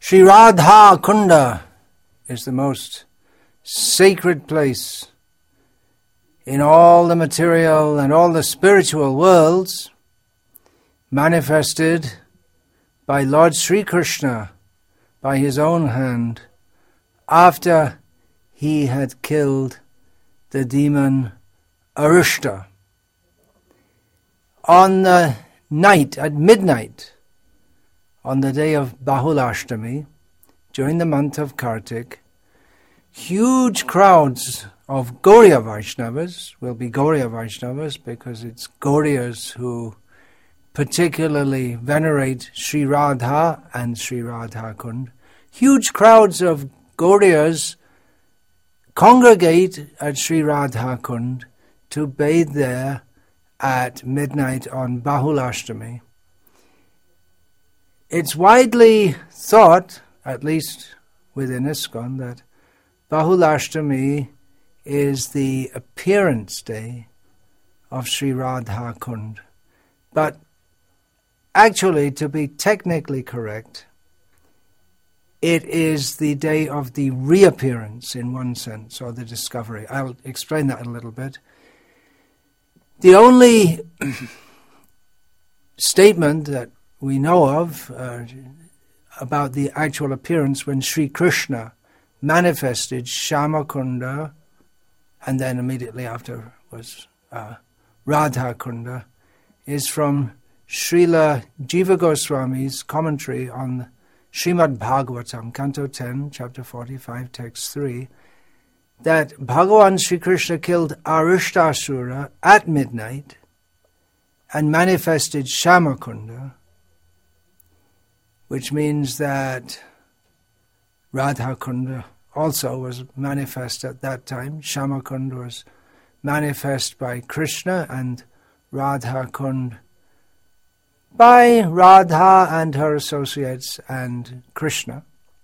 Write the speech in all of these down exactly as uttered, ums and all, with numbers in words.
Sri Radha Kunda is the most sacred place in all the material and all the spiritual worlds, manifested by Lord Sri Krishna by his own hand after he had killed the demon Arishta. On the night, at midnight, on the day of Bahulashtami, during the month of Kartik, huge crowds of Gauriya Vaishnavas, will be Gauriya Vaishnavas because it's Gauriyas who particularly venerate Sri Radha and Sri Radha Kund. Huge crowds of Gauriyas congregate at Sri Radha Kund to bathe there at midnight on Bahulashtami. It's widely thought, at least within ISKCON, that Bahulashtami is the appearance day of Sri Radha Kund. But actually, to be technically correct, it is the day of the reappearance in one sense, or the discovery. I'll explain that in a little bit. The only statement that we know of uh, about the actual appearance when Sri Krishna manifested Shyamakunda, and then immediately after was uh, Radha Kunda, is from Srila Jiva Goswami's commentary on Srimad Bhagavatam, Canto ten, Chapter forty-five, Text three, that Bhagavan Sri Krishna killed Arishtasura at midnight and manifested Shyamakunda, which means that Radha Kunda also was manifest at that time. Shyamakunda was manifest by Krishna and Radha Kund by Radha and her associates and Krishna.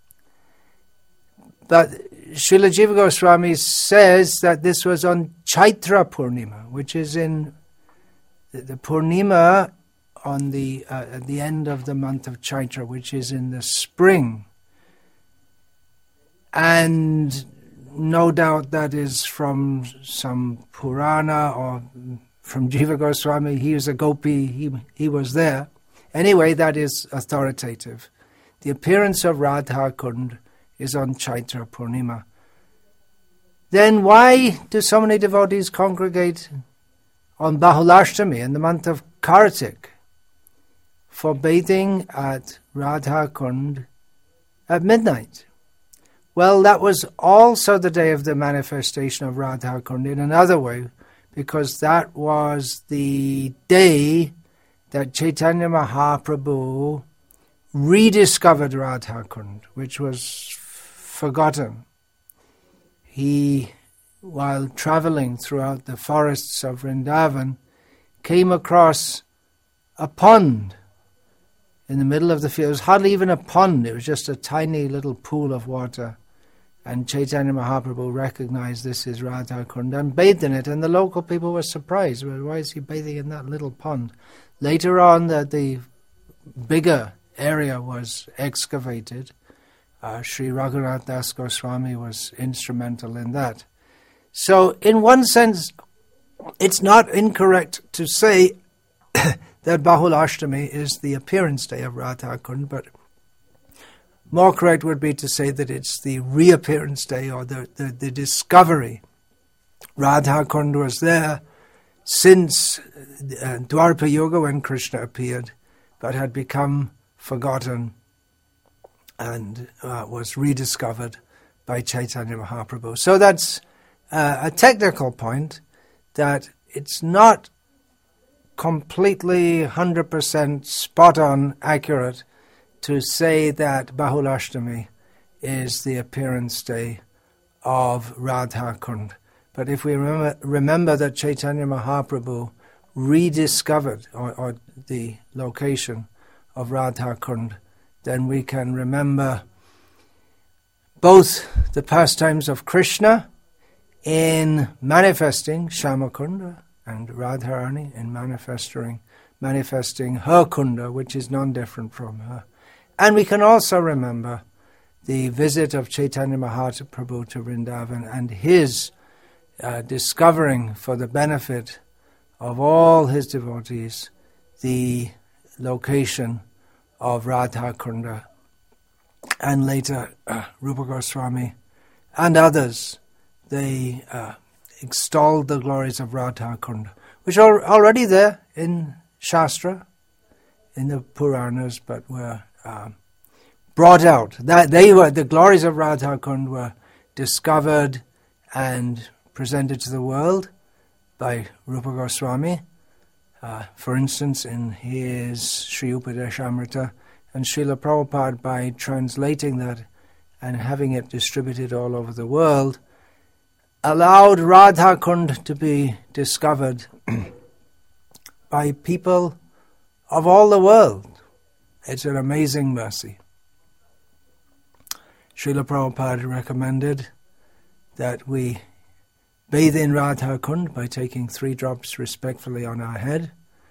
But Srila Jiva Goswami says that this was on Chaitra Purnima, which is in the Purnima on the uh, at the end of the month of Chaitra, which is in the spring. And no doubt that is from some Purana or from Jiva Goswami. He was a gopi, he, he was there. Anyway, that is authoritative. The appearance of Radha Kund is on Chaitra Purnima. Then why do so many devotees congregate on Bahulashtami in the month of Kartik for bathing at Radha Kund at midnight? Well, that was also the day of the manifestation of Radha Kund in another way, because that was the day that Chaitanya Mahaprabhu rediscovered Radha Kund, which was forgotten. He, while traveling throughout the forests of Vrindavan, came across a pond in the middle of the field. It was hardly even a pond, it was just a tiny little pool of water. And Chaitanya Mahaprabhu recognized this is Radha Kund and bathed in it, and the local people were surprised. Well, why is he bathing in that little pond? Later on, that the bigger area was excavated. Uh, Sri Raghunath Das Goswami was instrumental in that. So, in one sense, it's not incorrect to say that Bahulashtami is the appearance day of Radha Kund, but more correct would be to say that it's the reappearance day or the, the, the discovery. Radha Kund was there since uh, Dwarpa Yuga when Krishna appeared, but had become forgotten and uh, was rediscovered by Chaitanya Mahaprabhu. So that's uh, a technical point, that it's not completely one hundred percent spot-on accurate to say that Bahulashtami is the appearance day of Radha Kund. But if we remember, remember that Chaitanya Mahaprabhu rediscovered or, or the location of Radha Kund, then we can remember both the pastimes of Krishna in manifesting Shyamakunda and Radharani in manifesting, manifesting her Kunda, which is non-different from her. And we can also remember the visit of Chaitanya Mahaprabhu to Vrindavan and his uh, discovering for the benefit of all his devotees the location of Radha Kunda, and later uh, Rupa Goswami and others, they uh, extolled the glories of Radha Kunda, which are already there in Shastra, in the Puranas, but were uh, brought out. That they were the glories of Radha Kunda were discovered and presented to the world by Rupa Goswami, uh, for instance, in his Sri Upadeshamrita, and Srila Prabhupada, by translating that and having it distributed all over the world, allowed Radha Kund to be discovered by people of all the world. It's an amazing mercy. Srila Prabhupada recommended that we bathe in Radha Kund by taking three drops respectfully on our head.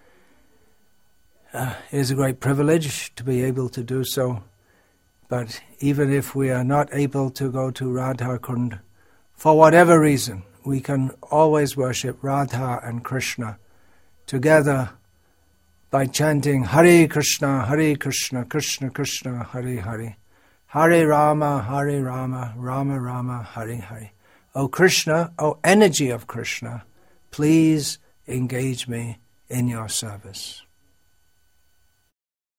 Uh, it is a great privilege to be able to do so, but even if we are not able to go to Radha Kund, for whatever reason, we can always worship Radha and Krishna together by chanting Hare Krishna, Hare Krishna, Krishna Krishna, Hare Hare, Hare Rama, Hare Rama, Rama Rama, Hare Hare. O Krishna, O energy of Krishna, please engage me in your service.